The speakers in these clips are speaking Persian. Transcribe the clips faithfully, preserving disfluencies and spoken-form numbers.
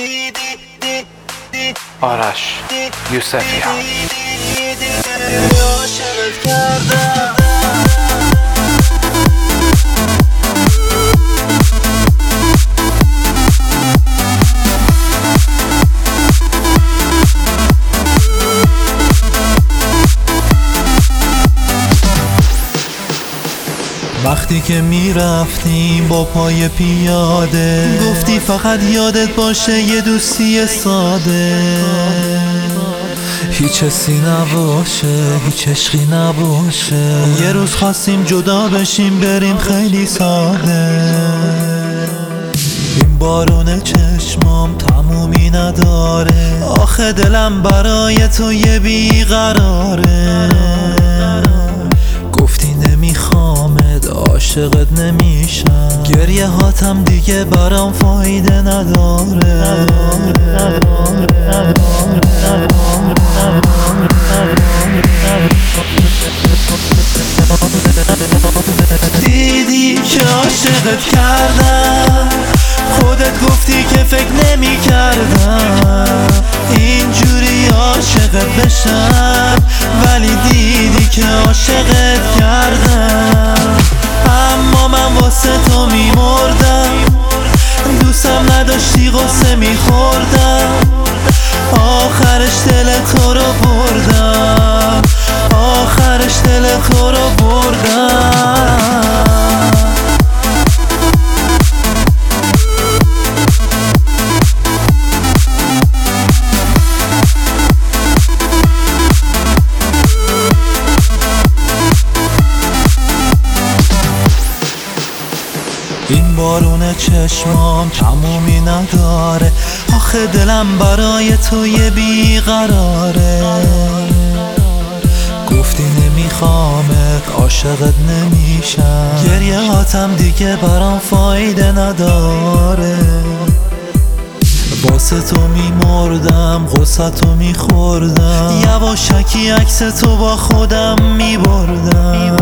آرش یوسفیان. وقتی که میرفتیم با پای پیاده، گفتی فقط یادت باشه یه دوستی ساده، هیچ حسی نباشه، هیچ عشقی نباشه. یه روز خواستیم جدا بشیم بریم خیلی ساده. این بارون چشمام تمومی نداره، آخه دلم برای تو یه بیقراره. گفتی نمیخوامت، عاشقت نمیشم، گریه هاتم دیگه برام فایده نداره. دیدی که عاشقت کردم، خودت گفتی که فکر نمی کردم اینجوری عاشقت بشم، ولی دیدی که عاشقت کردم. اما من واسه تو می مردم، دوستم نداشتی غصه می خوردم، آخرش دل تو رو بردم، آخرش دل تو رو بردم. این بارون چشمام تمومی نداره، آخه دلم برای تو یه بیقراره. گفتی نمیخوامت، عاشقت نمیشم، گریه هاتم دیگه برام فایده نداره. واسه تو میمردم، غصه تو میخوردم، یواشکی عکس تو با خودم میبردم.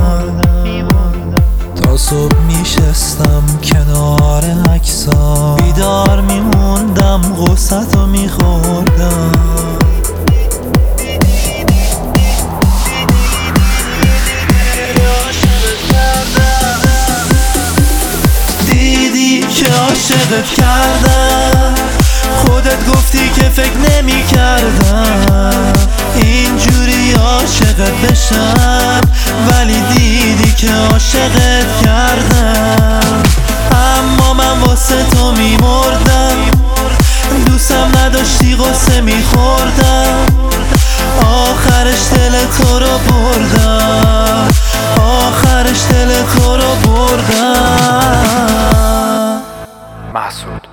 تا صبح میشستم کنار عکسا، بیدار میموندم غصه تو میخوردم. دیدی که عاشقت کردم، خودت گفتی که فکر نمی کردم اینجوری عاشقت بشم، ولی دیدی که عاشقت کردم. اما من واسه تو می مردم، دوستم نداشتی غصه می خوردم، آخرش دل تو رو بردم، آخرش دل تو رو بردم. محسود